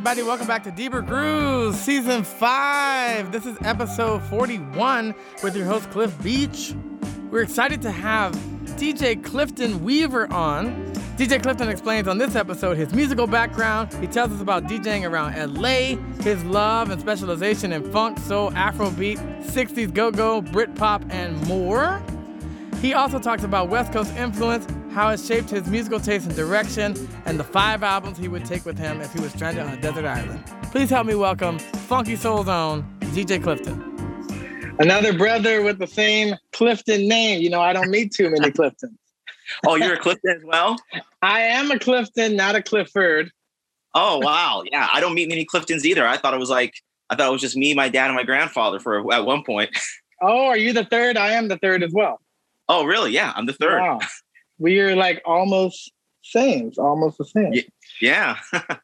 everybody. Welcome back to Deeper Grooves, Season 5. This is episode 41 with your host, Cliff Beach. We're excited to have DJ Clifton Weaver on. DJ Clifton explains on this episode his musical background. He tells us about DJing around LA, his love and specialization in funk, soul, Afrobeat, 60s go-go, Britpop, and more. He also talks about West Coast influence, how it shaped his musical taste and direction, and the 5 albums he would take with him if he was stranded on a desert island. Please help me welcome Funky Soul's own DJ Clifton. Another brother with the same Clifton name. You know, I don't meet too many Cliftons. Oh, you're a Clifton as well? I am a Clifton, not a Clifford. Oh, wow. Yeah, I don't meet many Cliftons either. I thought it was just me, my dad, and my grandfather at one point. Oh, are you the third? I am the third as well. Oh, really? Yeah, I'm the third. Wow. We are like almost the same. Yeah.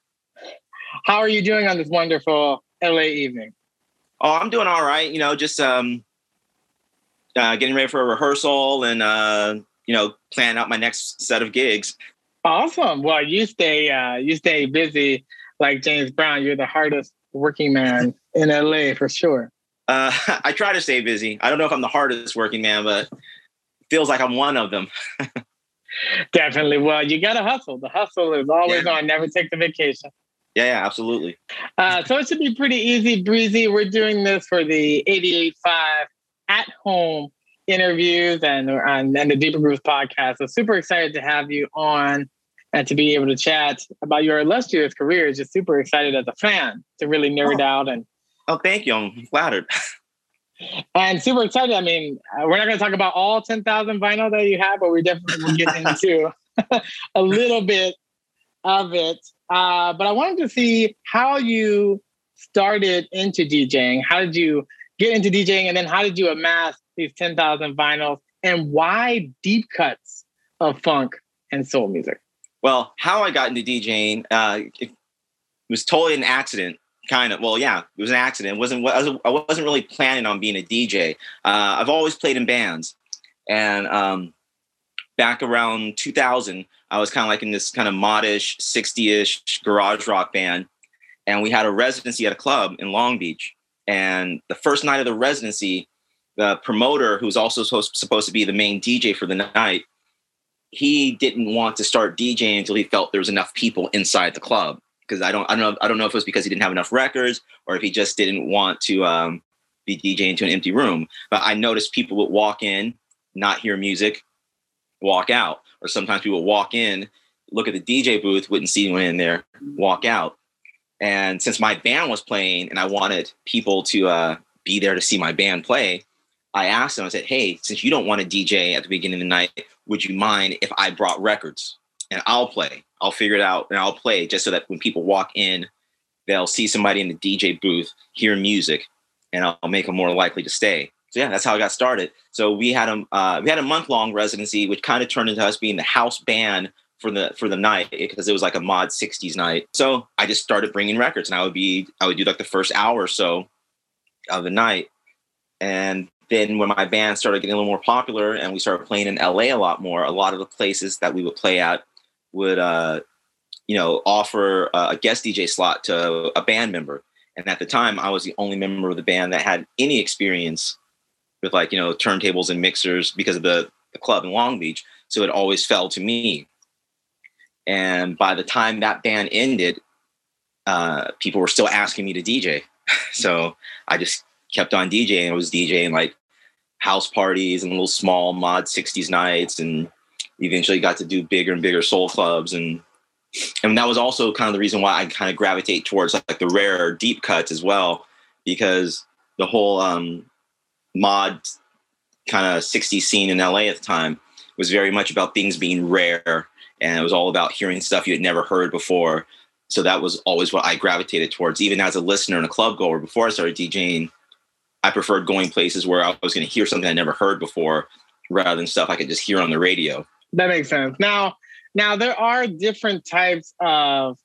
How are you doing on this wonderful LA evening? Oh, I'm doing all right. You know, just getting ready for a rehearsal and, planning out my next set of gigs. Awesome. Well, you stay busy like James Brown. You're the hardest working man in LA for sure. I try to stay busy. I don't know if I'm the hardest working man, but it feels like I'm one of them. Definitely. Well, you got to hustle. The hustle is always on. Never take the vacation. Yeah, absolutely. So it should be pretty easy breezy. We're doing this for the 88.5 at home interviews and the Deeper Grooves podcast. So super excited to have you on and to be able to chat about your illustrious career. Just super excited as a fan to really nerd out. Oh, thank you. I'm flattered. And super excited. I mean, we're not going to talk about all 10,000 vinyl that you have, but we definitely will get into a little bit of it. But I wanted to see how you started into DJing. How did you get into DJing? And then how did you amass these 10,000 vinyls? And why deep cuts of funk and soul music? Well, how I got into DJing, it was totally an accident. Kind of. Well, yeah, it was an accident. I wasn't really planning on being a DJ. I've always played in bands. And back around 2000, I was kind of like in this kind of modish, 60-ish garage rock band. And we had a residency at a club in Long Beach. And the first night of the residency, the promoter, who's also supposed to be the main DJ for the night, he didn't want to start DJing until he felt there was enough people inside the club. Because I don't know if it was because he didn't have enough records or if he just didn't want to be DJing to an empty room. But I noticed people would walk in, not hear music, walk out. Or sometimes people would walk in, look at the DJ booth, wouldn't see anyone in there, walk out. And since my band was playing and I wanted people to be there to see my band play, I asked them, I said, hey, since you don't want to DJ at the beginning of the night, would you mind if I brought records and I'll play? I'll figure it out and I'll play just so that when people walk in, they'll see somebody in the DJ booth, hear music, and I'll make them more likely to stay. So yeah, that's how I got started. So we had a month-long residency, which kind of turned into us being the house band for the night because it was like a mod 60s night. So I just started bringing records, and I would do like the first hour or so of the night. And then when my band started getting a little more popular and we started playing in LA a lot more, a lot of the places that we would play at would offer a guest DJ slot to a band member. And at the time, I was the only member of the band that had any experience with turntables and mixers because of the club in Long Beach. So it always fell to me. And by the time that band ended, people were still asking me to DJ. So I just kept on DJing. I was DJing like house parties and little small mod 60s nights, and eventually got to do bigger and bigger soul clubs. And that was also kind of the reason why I kind of gravitate towards like the rare deep cuts as well, because the whole mod kind of 60s scene in LA at the time was very much about things being rare. And it was all about hearing stuff you had never heard before. So that was always what I gravitated towards. Even as a listener and a club goer, before I started DJing, I preferred going places where I was going to hear something I never heard before rather than stuff I could just hear on the radio. That makes sense. Now there are different types of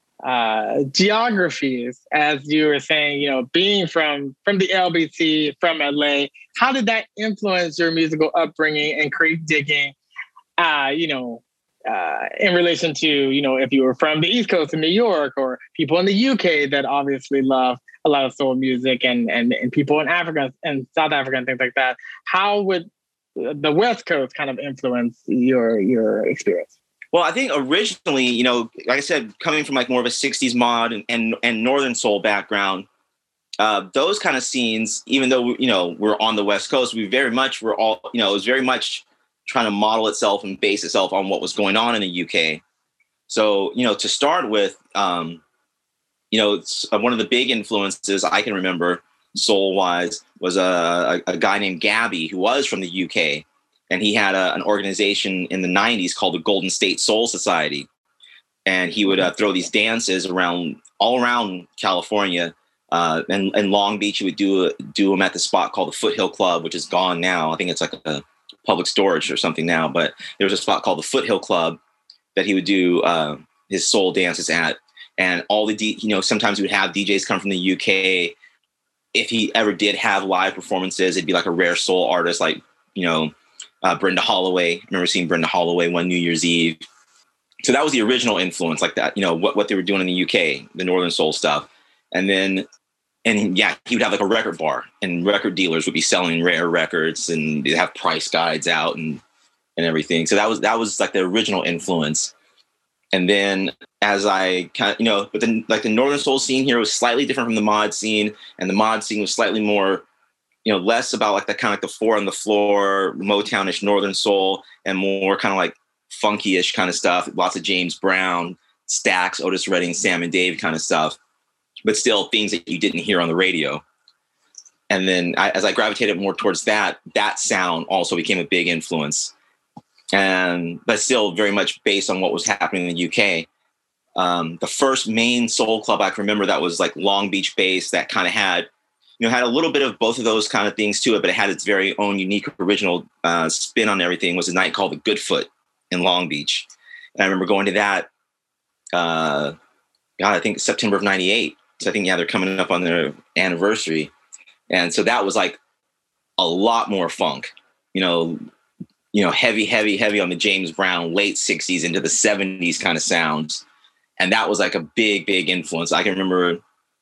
geographies, as you were saying, being from the LBC, from LA. How did that influence your musical upbringing and crate digging? in relation to, you know, if you were from the East Coast in New York, or people in the UK that obviously love a lot of soul music, and people in Africa and South Africa and things like that. How would the West Coast kind of influence your experience? Well, I think originally, you know, like I said, coming from like more of a 60s mod and Northern soul background, those kind of scenes, even though, you know, we're on the West Coast, we're all, you know, it was very much trying to model itself and base itself on what was going on in the UK. So, you know, to start with, you know, one of the big influences I can remember soul-wise was a guy named Gabby, who was from the UK. And he had an organization in the 90s called the Golden State Soul Society. And he would throw these dances all around California. And Long Beach, he would do them at the spot called the Foothill Club, which is gone now. I think it's like a public storage or something now. But there was a spot called the Foothill Club that he would do his soul dances at. And all the, you know, sometimes he would have DJs come from the UK. If he ever did have live performances, it'd be like a rare soul artist, like, you know, Brenda Holloway. I remember seeing Brenda Holloway one New Year's Eve. So that was the original influence, like that, you know, what they were doing in the UK, the Northern Soul stuff. And then, yeah, he would have like a record bar, and record dealers would be selling rare records, and they'd have price guides out and everything. So that was like the original influence. And then as I kind of, you know, but then like the Northern Soul scene here was slightly different from the mod scene, and the mod scene was slightly more, you know, less about like the kind of like the four on the floor, Motownish Northern Soul, and more kind of like funky-ish kind of stuff. Lots of James Brown, Stax, Otis Redding, Sam and Dave kind of stuff, but still things that you didn't hear on the radio. And then as I gravitated more towards that sound also became a big influence. But still very much based on what was happening in the UK. The first main soul club I can remember that was like Long Beach based, that kind of had a little bit of both of those kind of things to it, but it had its very own unique original spin on everything, was a night called the Goodfoot in Long Beach. And I remember going to that, I think September of 98. So I think, yeah, they're coming up on their anniversary. And so that was like a lot more funk, heavy on the James Brown, late 60s into the 70s kind of sounds. And that was like a big, big influence. I can remember,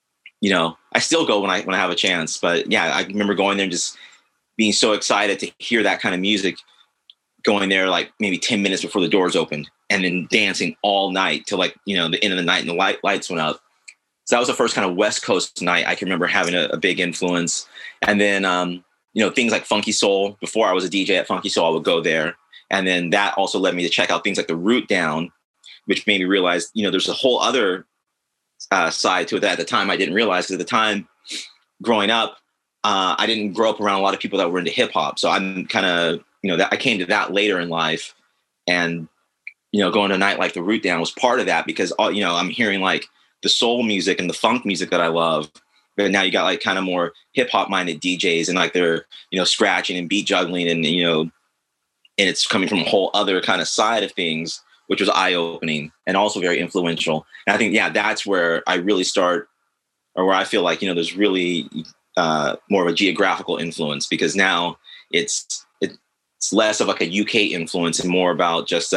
I still go when I have a chance, but yeah, I remember going there and just being so excited to hear that kind of music, going there like maybe 10 minutes before the doors opened, and then dancing all night till like, the end of the night and the lights went up. So that was the first kind of West Coast night I can remember having a big influence. And then, things like Funky Soul. Before I was a DJ at Funky Soul, I would go there. And then that also led me to check out things like the Root Down, which made me realize, there's a whole other side to it that at the time I didn't realize. Because at the time, growing up, I didn't grow up around a lot of people that were into hip hop. So I'm kind of, that I came to that later in life. And, going to a night like the Root Down was part of that, because, I'm hearing like the soul music and the funk music that I love. But now you got like kind of more hip hop minded DJs, and like they're, scratching and beat juggling, and, and it's coming from a whole other kind of side of things, which was eye opening and also very influential. And I think, yeah, that's where I really start, or where I feel like, there's really more of a geographical influence, because now it's less of like a UK influence and more about just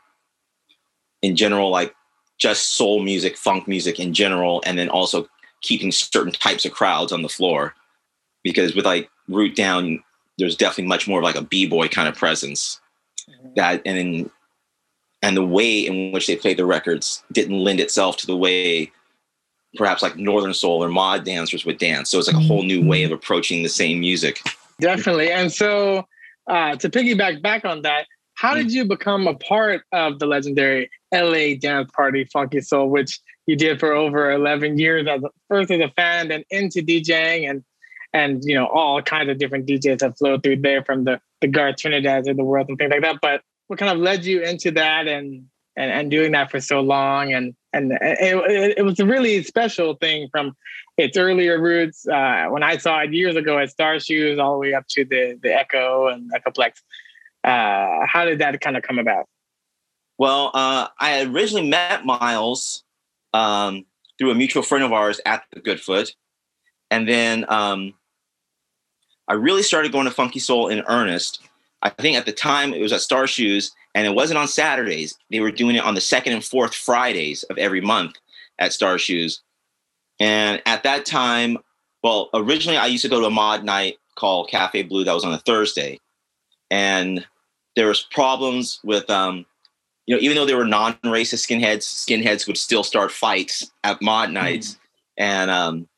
in general, like just soul music, funk music in general, and then also keeping certain types of crowds on the floor. Because with like Root Down, there's definitely much more of like a b-boy kind of presence. That and the way in which they played the records didn't lend itself to the way perhaps like Northern Soul or mod dancers would dance. So it's like a whole new way of approaching the same music. Definitely. And so to piggyback back on that, how did you become a part of the legendary LA dance party Funky Soul, which you did for over 11 years, first as a fan and into DJing, and all kinds of different DJs have flowed through there, from the Garth Trinidads of the world and things like that. But what kind of led you into that and doing that for so long? And it was a really special thing from its earlier roots. When I saw it years ago at Star Shoes, all the way up to the Echo and Echoplex. How did that kind of come about? Well, I originally met Miles through a mutual friend of ours at the Goodfoot. And then I really started going to Funky Soul in earnest, I think at the time it was at Star Shoes, and it wasn't on Saturdays. They were doing it on the second and fourth Fridays of every month at Star Shoes. And at that time, well, originally I used to go to a mod night called Cafe Blue that was on a Thursday. And there was problems with, even though there were non-racist skinheads would still start fights at mod nights. And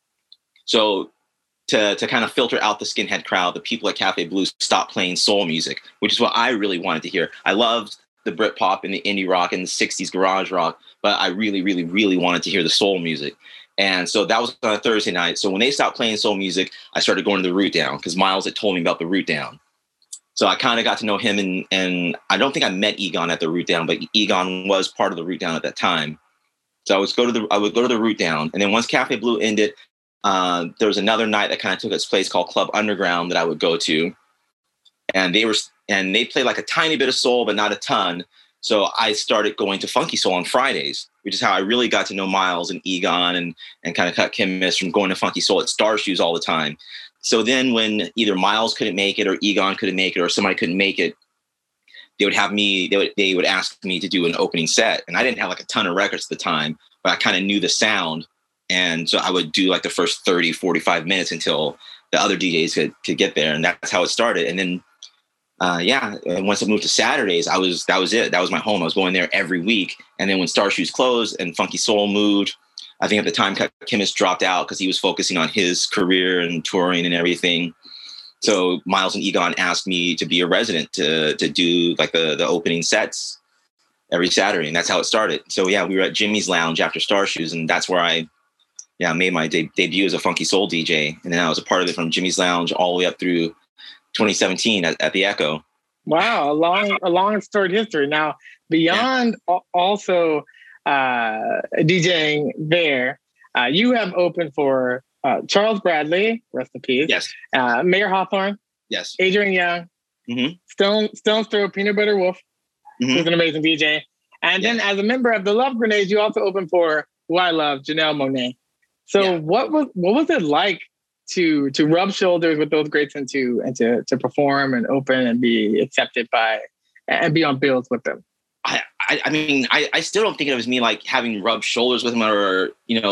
so to kind of filter out the skinhead crowd, the people at Cafe Blue stopped playing soul music, which is what I really wanted to hear. I loved the Britpop and the indie rock and the 60s garage rock, but I really, really, really wanted to hear the soul music. And so that was on a Thursday night. So when they stopped playing soul music, I started going to the Root Down because Miles had told me about the Root Down. So I kind of got to know him, and I don't think I met Egon at the Root Down, but Egon was part of the Root Down at that time. So I would go to the Root Down, and then once Cafe Blue ended, there was another night that kind of took its place called Club Underground that I would go to, and they played like a tiny bit of soul, but not a ton. So I started going to Funky Soul on Fridays, which is how I really got to know Miles and Egon and kind of cut chemists from going to Funky Soul at Star Shoes all the time. So then when either Miles couldn't make it or Egon couldn't make it or somebody couldn't make it, they would ask me to do an opening set. And I didn't have like a ton of records at the time, but I kind of knew the sound. And so I would do like the first 30, 45 minutes until the other DJs could get there. And that's how it started. And then, and once I moved to Saturdays, that was it. That was my home. I was going there every week. And then when Star Shoes closed and Funky Soul moved, I think at the time Chemist dropped out because he was focusing on his career and touring and everything. So Miles and Egon asked me to be a resident to do like the opening sets every Saturday. And that's how it started. So yeah, we were at Jimmy's Lounge after Star Shoes, and that's where I made my debut as a Funky Soul DJ. And then I was a part of it from Jimmy's Lounge all the way up through 2017 at the Echo. Wow, a long storied history. Now, beyond also DJing there, you have opened for Charles Bradley, rest in peace. Yes. Mayor Hawthorne. Yes. Adrian Young. Mm-hmm. Stone's Throw, Peanut Butter Wolf, who's an amazing DJ. And then as a member of the Love Grenades, you also opened for who I love, Janelle Monáe. So what was it like to rub shoulders with those greats and to perform and open and be accepted by and be on bills with them? I mean, I still don't think it was me like having rubbed shoulders with them or,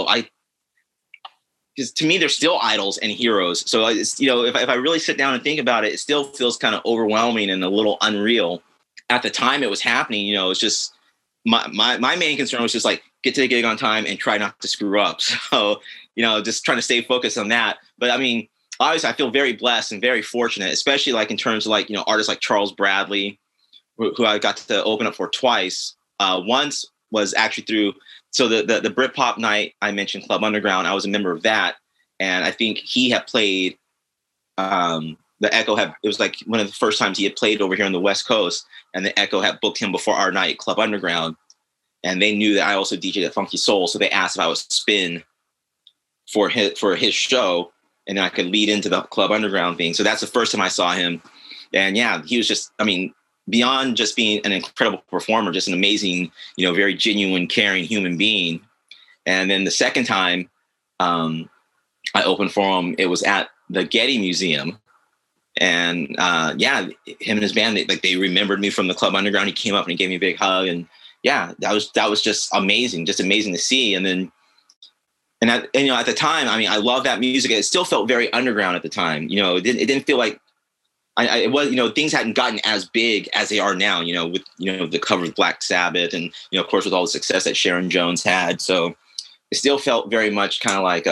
because to me, they're still idols and heroes. So it's, if I really sit down and think about it, it still feels kind of overwhelming and a little unreal. At the time it was happening, it's just my main concern was just like get to the gig on time and try not to screw up. So, just trying to stay focused on that. But I mean, obviously I feel very blessed and very fortunate, especially like in terms of like, artists like Charles Bradley, who I got to open up for twice. Once was actually through, so the Britpop night I mentioned, Club Underground, I was a member of that. And I think he had played, the Echo it was like one of the first times he had played over here on the West Coast, and the Echo had booked him before our night, Club Underground. And they knew that I also DJed at Funky Soul. So they asked if I would spin for his show, and then I could lead into the Club Underground thing. So that's the first time I saw him. And yeah, he was just, beyond just being an incredible performer, just an amazing, very genuine, caring human being. And then the second time I opened for him, it was at the Getty Museum. And him and his band, they remembered me from the Club Underground. He came up and he gave me a big hug. And yeah, that was just amazing to see. And then, at the time, I love that music. It still felt very underground at the time. It didn't feel like, it was, things hadn't gotten as big as they are now, with, the cover of Black Sabbath and, of course, with all the success that Sharon Jones had. So it still felt very much kind of like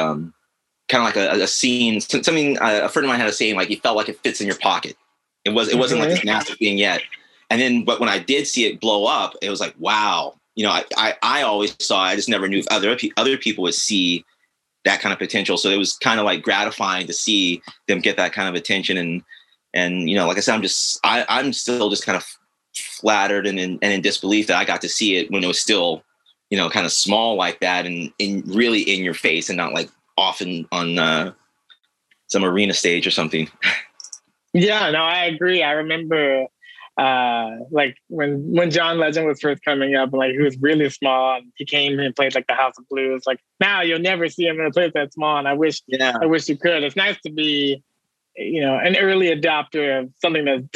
a scene, something a friend of mine had a saying, like, you felt like it fits in your pocket. It wasn't like this massive thing yet. And then, but when I did see it blow up, it was like, wow. I always saw, I just never knew if other people would see that kind of potential. So it was kind of like gratifying to see them get that kind of attention. And like I said, I'm still just kind of flattered and in disbelief that I got to see it when it was still, kind of small like that and really in your face and not like often on some arena stage or something. Yeah, no, I agree. I remember like when John Legend was first coming up, like he was really small. And he came and played like the House of Blues. Like now you'll never see him in a place that small. And I wish you could. It's nice to be, an early adopter of something that's dope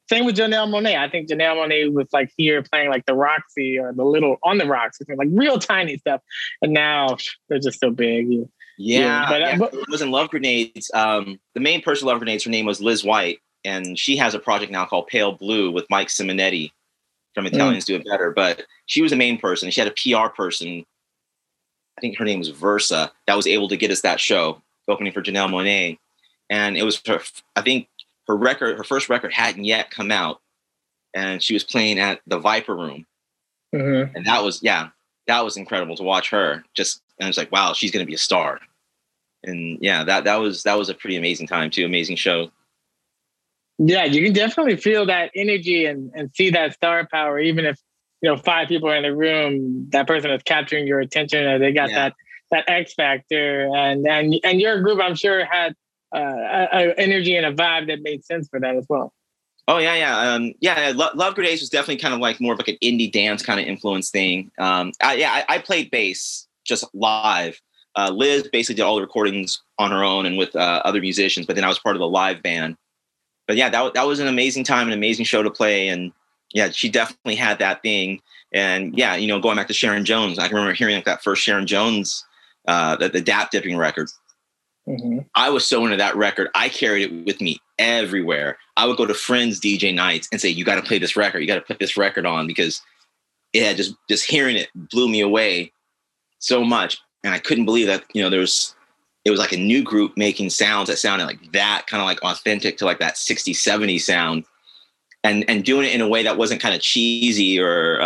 Same with Janelle Monáe. I think Janelle Monáe was like here playing like the Roxy or the little on the Rocks, like real tiny stuff. And now they're just so big. But it was in Love Grenades. The main person of Love Grenades, her name was Liz White, and she has a project now called Pale Blue with Mike Simonetti from Italians Do It Better. But she was the main person. She had a PR person. I think her name was Versa, that was able to get us that show opening for Janelle Monáe. And it was her, I think her first record hadn't yet come out, and she was playing at the Viper Room. Mm-hmm. And that was incredible to watch her and it's like, wow, she's going to be a star. And that was a pretty amazing time too. Amazing show. Yeah. You can definitely feel that energy and see that star power, even if, 5 people are in the room, that person is capturing your attention, and they got that X factor, and your group, I'm sure, had an energy and a vibe that made sense for that as well. Oh yeah. Love Grenades was definitely kind of like more of like an indie dance kind of influence thing. I played bass just live. Liz basically did all the recordings on her own and with other musicians, but then I was part of the live band. But yeah, that was an amazing time, an amazing show to play, and yeah, she definitely had that thing. And yeah, going back to Sharon Jones, I can remember hearing like that first Sharon Jones, the Dap Dipping record. Mm-hmm. I was so into that record. I carried it with me everywhere. I would go to friends' DJ nights and say, "You got to play this record. You got to put this record on," because it had just hearing it blew me away so much. And I couldn't believe that, it was like a new group making sounds that sounded like that, kind of like authentic to like that 60s, 70s sound. And doing it in a way that wasn't kind of cheesy or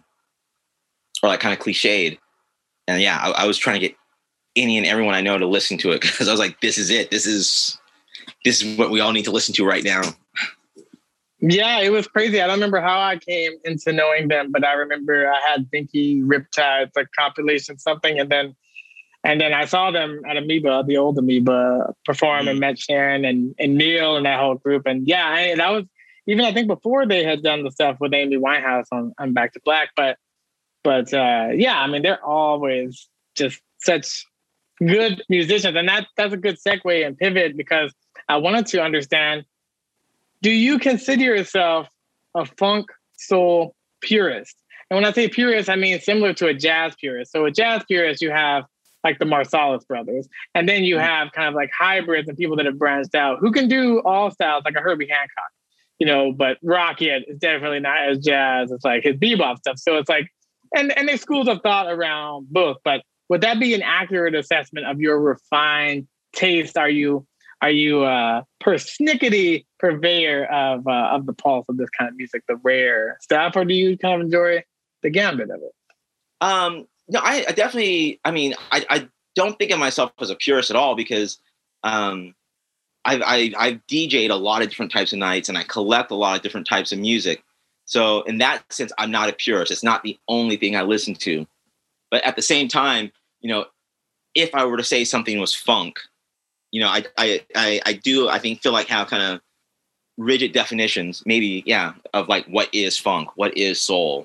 like kind of cliched. And yeah, I was trying to get any and everyone I know to listen to it, because I was like, this is it. This is what we all need to listen to right now. Yeah, it was crazy. I don't remember how I came into knowing them, but I remember I had Pinky Riptide's like compilation something, and then I saw them at Amoeba, the old Amoeba, perform, and met Sharon and Neil and that whole group. And yeah, that was even, I think, before they had done the stuff with Amy Winehouse on Back to Black. But yeah, I mean, they're always just such good musicians. And that's a good segue and pivot, because I wanted to understand, do you consider yourself a funk soul purist? And when I say purist, I mean similar to a jazz purist. So a jazz purist, you have like the Marsalis brothers. And then you have kind of like hybrids and people that have branched out who can do all styles, like a Herbie Hancock. But rock is definitely not as jazz. It's like his bebop stuff. So it's like, and there's schools of thought around both. But would that be an accurate assessment of your refined taste? Are you persnickety purveyor of the pulse of this kind of music, the rare stuff, or do you kind of enjoy the gambit of it? No, I definitely. I mean, I don't think of myself as a purist at all, because I've DJ'd a lot of different types of nights, and I collect a lot of different types of music. So in that sense, I'm not a purist. It's not the only thing I listen to. But at the same time, if I were to say something was funk, I feel like have kind of rigid definitions, maybe, of like what is funk, what is soul.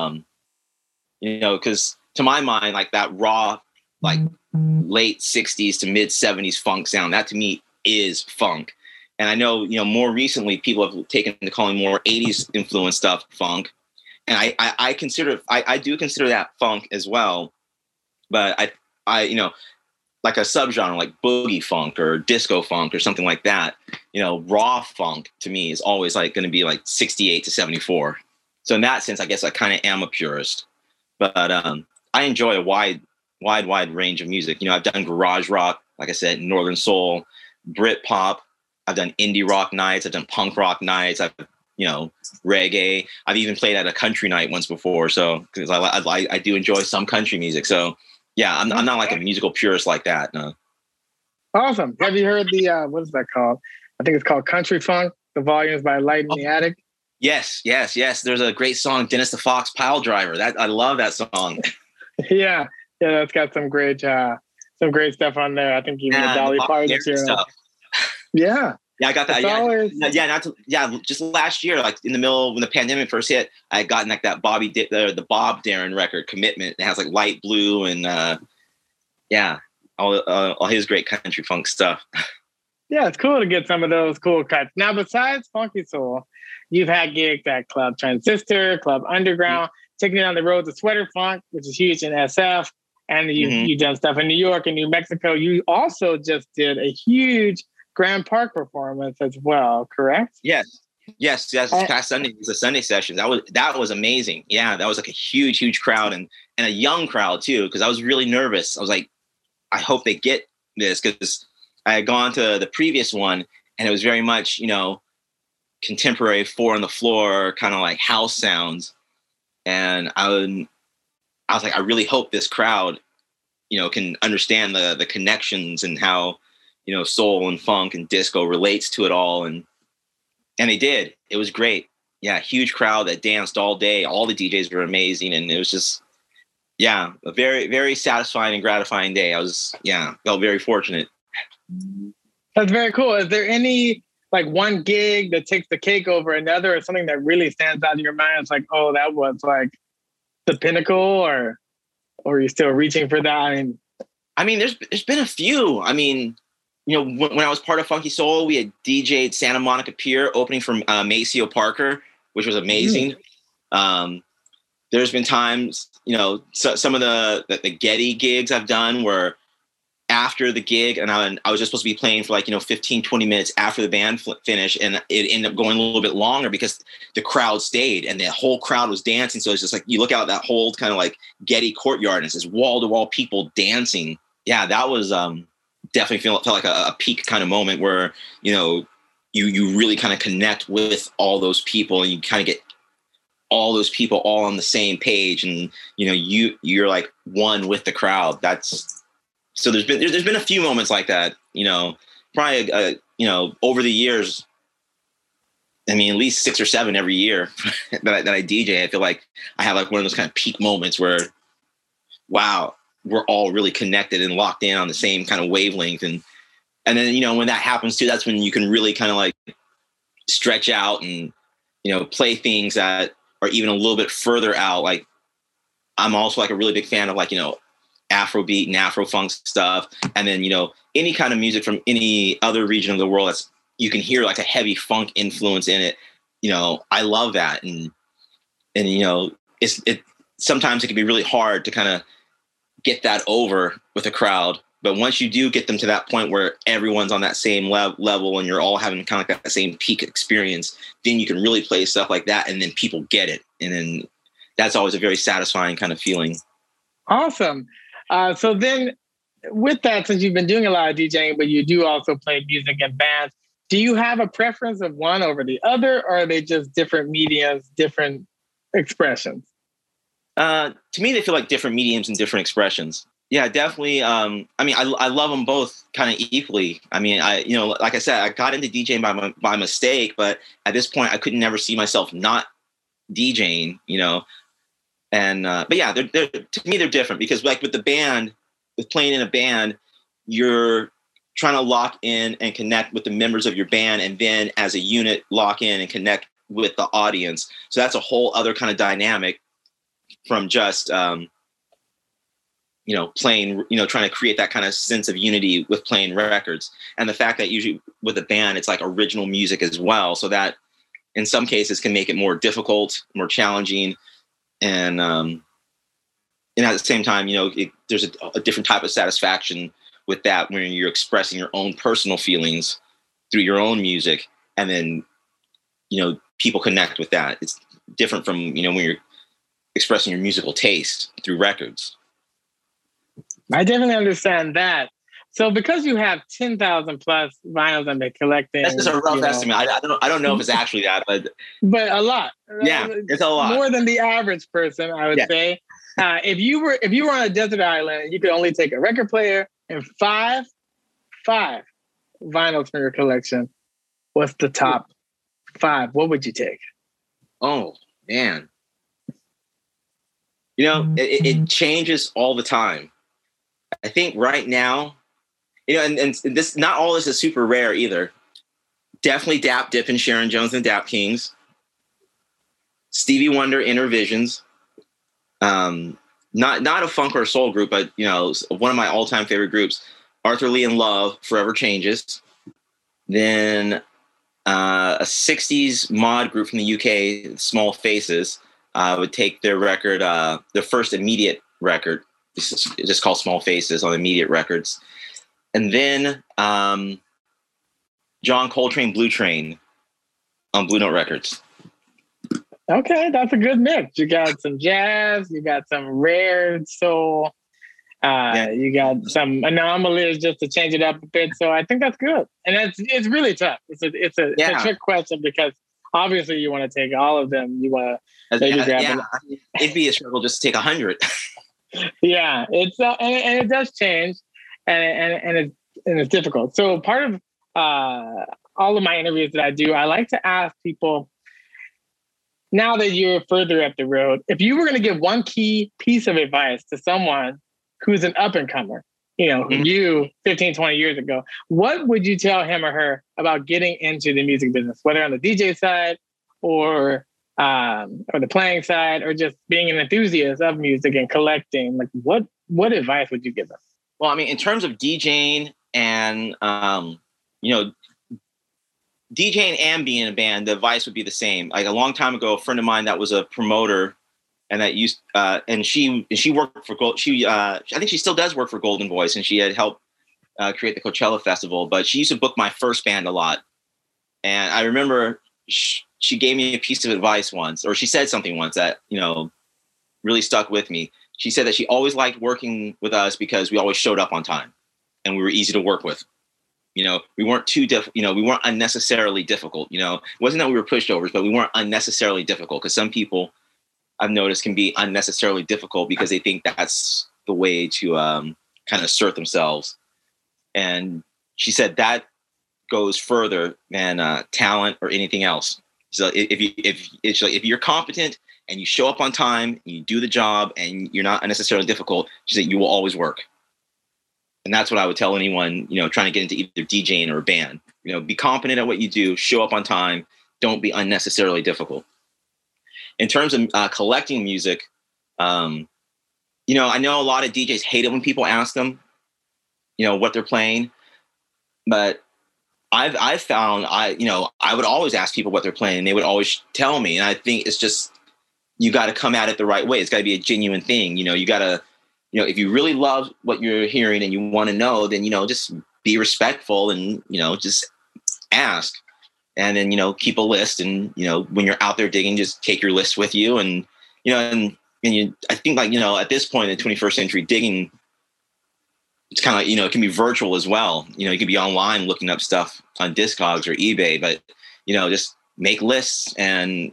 Because to my mind, like that raw, like late 60s to mid 70s funk sound, that to me is funk. And I know, more recently people have taken to calling more 80s influenced stuff funk. And I do consider that funk as well. But I like a subgenre like boogie funk or disco funk or something like that, raw funk to me is always like going to be like 68 to 74. So in that sense, I guess I kind of am a purist, but I enjoy a wide range of music. I've done garage rock, like I said, Northern soul, Brit pop. I've done indie rock nights. I've done punk rock nights. I've, reggae. I've even played at a country night once before. So, because I do enjoy some country music. So yeah, I'm not like a musical purist like that. No. Awesome. Have you heard the, what is that called? I think it's called Country Funk. The Volumes by Light in the Attic. Yes. There's a great song, Dennis the Fox Pile Driver. I love that song. Yeah, that's got some great stuff on there. I think even the Dolly Parton stuff. Yeah. Yeah, I got that. Just last year, like in the middle when the pandemic first hit, I had gotten like that the Bob Dylan record, Commitment. It has like Light Blue and all his great country funk stuff. Yeah, it's cool to get some of those cool cuts. Now, besides Funky Soul, you've had gigs at Club Transistor, Club Underground, taking it on the road to Sweater Funk, which is huge in SF. And you've done stuff in New York and New Mexico. You also just did a huge Grand Park performance as well, correct? Yes. This past Sunday was a Sunday session. That was amazing. Yeah, that was like a huge crowd and a young crowd too, because I was really nervous. I was like, I hope they get this, because I had gone to the previous one and it was very much, contemporary 4 on the floor, kind of like house sounds. And I was like, I really hope this crowd, can understand the connections and how, soul and funk and disco relates to it all. And they did. It was great. Yeah, huge crowd that danced all day. All the DJs were amazing. And it was just, a very, very satisfying and gratifying day. Felt very fortunate. That's very cool. Is there any one gig that takes the cake over another, or something that really stands out in your mind? It's like, oh, that was like the pinnacle, or you're still reaching for that? I mean, there's been a few. I mean, when I was part of Funky Soul, we had DJ'd Santa Monica Pier opening from Maceo Parker, which was amazing. There's been times, some of the Getty gigs I've done where after the gig, and I was just supposed to be playing for 15, 20 minutes after the band finished, and it ended up going a little bit longer because the crowd stayed and the whole crowd was dancing. So it's just like, you look out that whole kind of Getty courtyard and it's this wall-to-wall people dancing. Yeah, that was definitely felt like a peak kind of moment where, you really kind of connect with all those people and you kind of get all those people all on the same page, and, you're like one with the crowd. So there's been a few moments like that, probably, over the years. I mean, at least 6 or 7 every year that I DJ. I feel like I have one of those kind of peak moments where, wow, we're all really connected and locked in on the same kind of wavelength. And then, when that happens too, that's when you can really kind of stretch out and, play things that are even a little bit further out. Like, I'm also a really big fan of Afrobeat and Afro-funk stuff. And then, any kind of music from any other region of the world that's, you can hear a heavy funk influence in it. I love that. And sometimes it can be really hard to kind of get that over with a crowd. But once you do get them to that point where everyone's on that same level and you're all having kind of that same peak experience, then you can really play stuff like that. And then people get it. And then that's always a very satisfying kind of feeling. Awesome. So then with that, since you've been doing a lot of DJing, but you do also play music in bands, do you have a preference of one over the other, or are they just different mediums, different expressions? To me, they feel like different mediums and different expressions. Yeah, definitely. I mean, I love them both kind of equally. I mean, like I said, I got into DJing by mistake, but at this point I could never see myself not DJing, And, but yeah, they're to me, they're different because with the band, with playing in a band, you're trying to lock in and connect with the members of your band. And then as a unit, lock in and connect with the audience. So that's a whole other kind of dynamic from just, playing, trying to create that kind of sense of unity with playing records. And the fact that usually with a band, it's original music as well. So that in some cases can make it more difficult, more challenging. And at the same time, there's a different type of satisfaction with that when you're expressing your own personal feelings through your own music. And then, people connect with that. It's different from, when you're expressing your musical taste through records. I definitely understand that. So because you have 10,000 plus vinyls I've been collecting. That's just a rough estimate. I don't know if it's actually that, but a lot. Yeah, it's a lot. More than the average person, I would say. If you were on a desert island, you could only take a record player and five vinyls from your collection. What's the top 5? What would you take? Oh man, it changes all the time. I think right now, and this, not all this is super rare either. Definitely Dap Dip and Sharon Jones and Dap Kings. Stevie Wonder, Inner Visions. Not a funk or a soul group, but one of my all-time favorite groups. Arthur Lee and Love, Forever Changes. Then a 60s mod group from the UK, Small Faces, would take their record, their first Immediate record, it's just called Small Faces on Immediate Records. And then John Coltrane, Blue Train on Blue Note Records. Okay, that's a good mix. You got some jazz, you got some rare soul, you got some anomalies just to change it up a bit. So I think that's good, and it's really tough. It's a trick question because obviously you want to take all of them. You want to maybe grab them. It'd be a struggle just to take 100. Yeah, it's and it does change, and it's difficult. So part of all of my interviews that I do, I like to ask people, now that you're further up the road, if you were going to give one key piece of advice to someone who's an up and comer, you 15, 20 years ago, what would you tell him or her about getting into the music business, whether on the DJ side or the playing side, or just being an enthusiast of music and collecting? Like, what advice would you give them? Well, I mean, in terms of DJing and, DJing and being in a band, the advice would be the same. Like a long time ago, a friend of mine that was a promoter, and that used, and she worked for I think she still does work for Golden Voice, and she had helped create the Coachella Festival. But she used to book my first band a lot, and I remember she gave me a piece of advice once, or she said something once that really stuck with me. She said that she always liked working with us because we always showed up on time, and we were easy to work with. We weren't we weren't unnecessarily difficult. It wasn't that we were pushovers, but we weren't unnecessarily difficult, because some people I've noticed can be unnecessarily difficult because they think that's the way to kind of assert themselves. And she said that goes further than talent or anything else. So if you're competent and you show up on time, and you do the job, and you're not unnecessarily difficult, she said you will always work. And that's what I would tell anyone, trying to get into either DJing or a band. Be competent at what you do, show up on time, don't be unnecessarily difficult. In terms of collecting music, I know a lot of DJs hate it when people ask them, what they're playing. But I've found I would always ask people what they're playing, and they would always tell me. And I think it's just, you got to come at it the right way. It's got to be a genuine thing. You got to, if you really love what you're hearing and you want to know, then, just be respectful and, just ask. And then, keep a list. And, when you're out there digging, just take your list with you. And, I think at this point in the 21st century, digging, it's kind of, it can be virtual as well. You can be online looking up stuff on Discogs or eBay, but, just make lists and,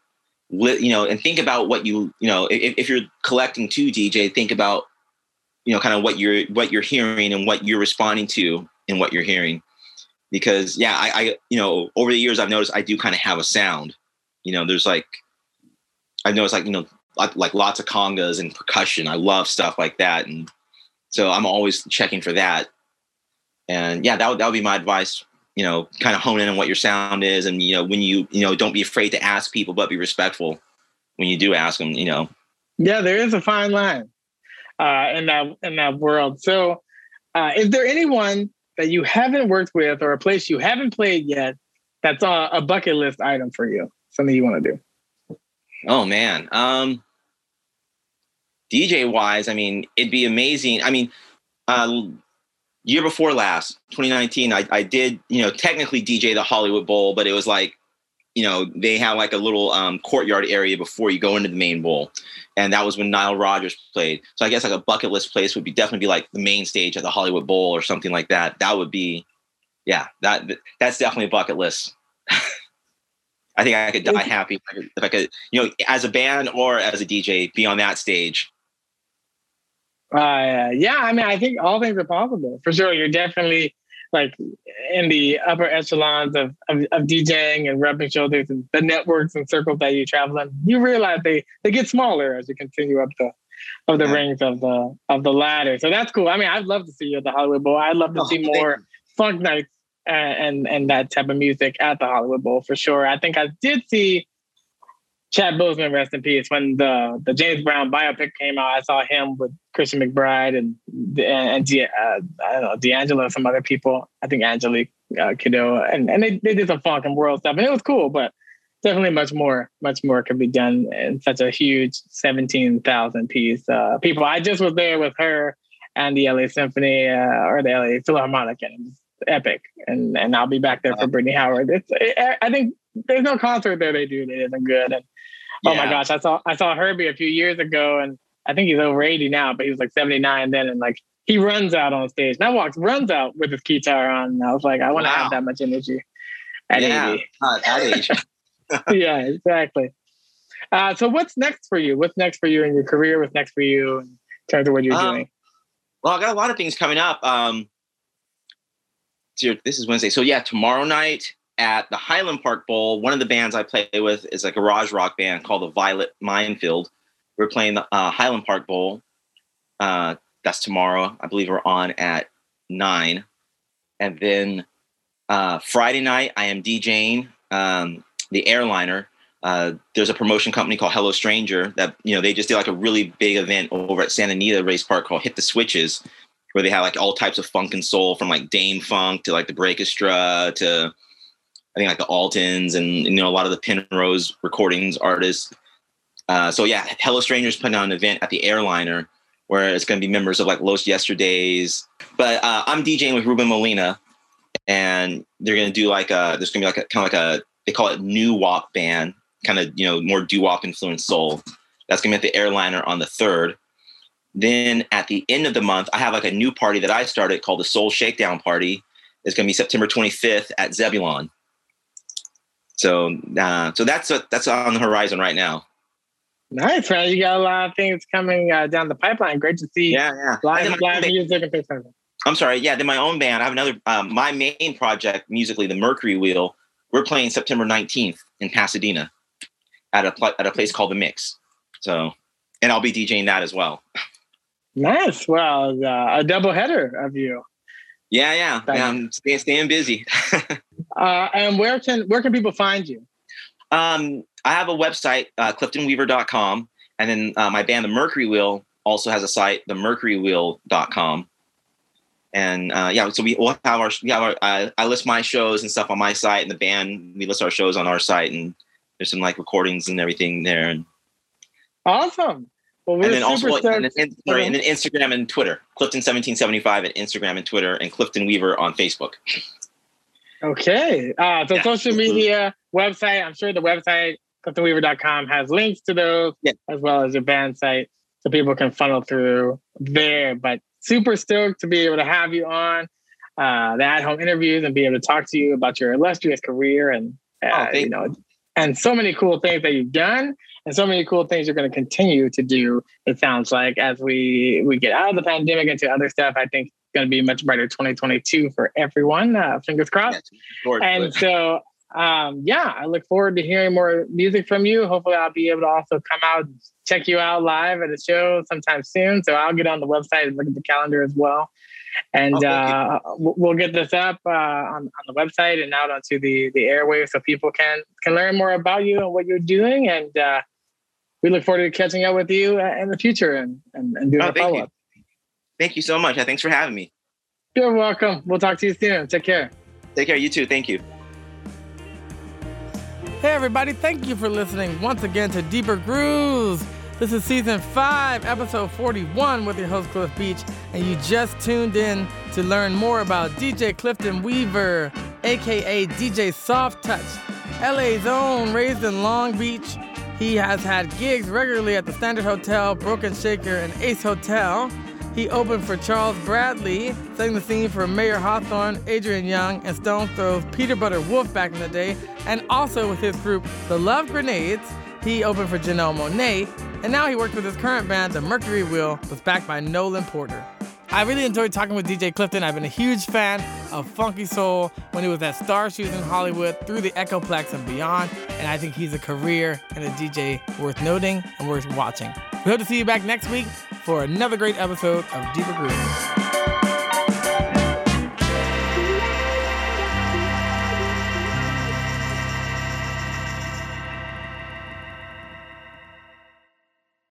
and think about what if you're collecting to DJ, think about, kind of what you're hearing and what you're responding to and what you're hearing. Because I over the years, I've noticed I do kind of have a sound. There's I've noticed like lots of congas and percussion. I love stuff like that, and so I'm always checking for that. And that would be my advice. Kind of hone in on what your sound is, and when you don't be afraid to ask people, but be respectful when you do ask them. Yeah, there is a fine line in that world. So, is there anyone that you haven't worked with, or a place you haven't played yet, that's a bucket list item for you? Something you want to do? Oh man, DJ wise, it'd be amazing. Year before last, 2019, I did, technically DJ the Hollywood Bowl, but it was like, they have like a little courtyard area before you go into the main bowl. And that was when Nile Rodgers played. So I guess like a bucket list place would definitely be like the main stage at the Hollywood Bowl or something like that. That would be, that's definitely a bucket list. I think I could die happy if I could, as a band or as a DJ, be on that stage. I think all things are possible for sure. You're definitely like in the upper echelons of DJing and rubbing shoulders, and the networks and circles that you travel in. You realize they get smaller as you continue up the rings of the ladder. So that's cool. I'd love to see you at the Hollywood Bowl. I'd love to see more funk nights and that type of music at the Hollywood Bowl for sure. I think I did see Chad Boseman, rest in peace. When the James Brown biopic came out, I saw him with Christian McBride and I don't know, D'Angelo, some other people. I think Angelique Kiddo, and they did some funk and world stuff, and it was cool. But definitely much more could be done in such a huge 17,000 piece people. I just was there with her and the LA Symphony or the LA Philharmonic, and it was epic. And I'll be back there for Brittany Howard. I think there's no concert there they do that isn't good. And oh my gosh, I saw Herbie a few years ago, and I think he's over 80 now, but he was like 79 then, and like he runs out on stage. Runs out with his guitar on, and I was like, I want to have that much energy at 80. At that age. Yeah, exactly. So what's next for you? What's next for you in your career? What's next for you in terms of what you're doing? Well, I got a lot of things coming up. This is Wednesday. So yeah, tomorrow night at the Highland Park Bowl, one of the bands I play with is a garage rock band called the Violet Minefield. We're playing the Highland Park Bowl. That's tomorrow. I believe we're on at 9. And then Friday night, I am DJing the Airliner. There's a promotion company called Hello Stranger that, they just did like a really big event over at Santa Anita Race Park called Hit the Switches, where they have like all types of funk and soul, from like Dame Funk to like the Breakestra to I think like the Altons and a lot of the Penrose recordings artists. So yeah, Hello Stranger's putting on an event at the Airliner where it's going to be members of like Los Yesterdays. But I'm DJing with Ruben Molina, and they're going to do there's going to be kind of like they call it new wop band, kind of, more doo-wop influenced soul. That's going to be at the Airliner on the 3rd. Then at the end of the month, I have like a new party that I started called the Soul Shakedown Party. It's going to be September 25th at Zebulon. So that's on the horizon right now. Nice, man. You got a lot of things coming down the pipeline. Great to see. Yeah. Live music and things like that. I'm sorry. Yeah, then my own band. I have another, my main project musically, the Mercury Wheel. We're playing September 19th in Pasadena at a place called The Mix. So, and I'll be DJing that as well. Nice. Well, a double header of you. Yeah. I'm staying busy. And where can people find you? I have a website, cliftonweaver.com. And then my band, The Mercury Wheel, also has a site, themercurywheel.com. And so we'll have I list my shows and stuff on my site, and the band, we list our shows on our site, and there's some like recordings and everything there. And awesome. Well, and then Instagram and Twitter, Clifton1775 at Instagram and Twitter, and Clifton Weaver on Facebook. Okay. Social media, website, I'm sure the website, cliftonweaver.com, has links to those, as well as your band site, so people can funnel through there. But super stoked to be able to have you on the at-home interviews and be able to talk to you about your illustrious career and and so many cool things that you've done and so many cool things you're going to continue to do. It sounds like as we get out of the pandemic into other stuff, I think it's going to be much brighter 2022 for everyone. Fingers crossed. So I look forward to hearing more music from you. Hopefully I'll be able to also come out and check you out live at a show sometime soon. So I'll get on the website and look at the calendar as well. And we'll get this up on the website and out onto the airwaves so people can learn more about you and what you're doing. And we look forward to catching up with you in the future and doing a follow-up. Thank you so much. Thanks for having me. You're welcome. We'll talk to you soon. Take care. Take care. You too. Thank you. Hey everybody, thank you for listening once again to Deeper Grooves. This is season 5, episode 41 with your host Cliff Beach, and you just tuned in to learn more about DJ Clifton Weaver, aka DJ Soft Touch, LA's own, raised in Long Beach. He has had gigs regularly at the Standard Hotel, Broken Shaker, and Ace Hotel. He opened for Charles Bradley, setting the scene for Mayor Hawthorne, Adrian Young, and Stone Throw's Peter Butter Wolf back in the day, and also with his group, The Love Grenades. He opened for Janelle Monáe, and now he works with his current band, The Mercury Wheel, was backed by Nolan Porter. I really enjoyed talking with DJ Clifton. I've been a huge fan of funky soul when he was at Star Shoes in Hollywood, through the Echoplex and beyond, and I think he's a career and a DJ worth noting and worth watching. We hope to see you back next week for another great episode of Deeper Grooves.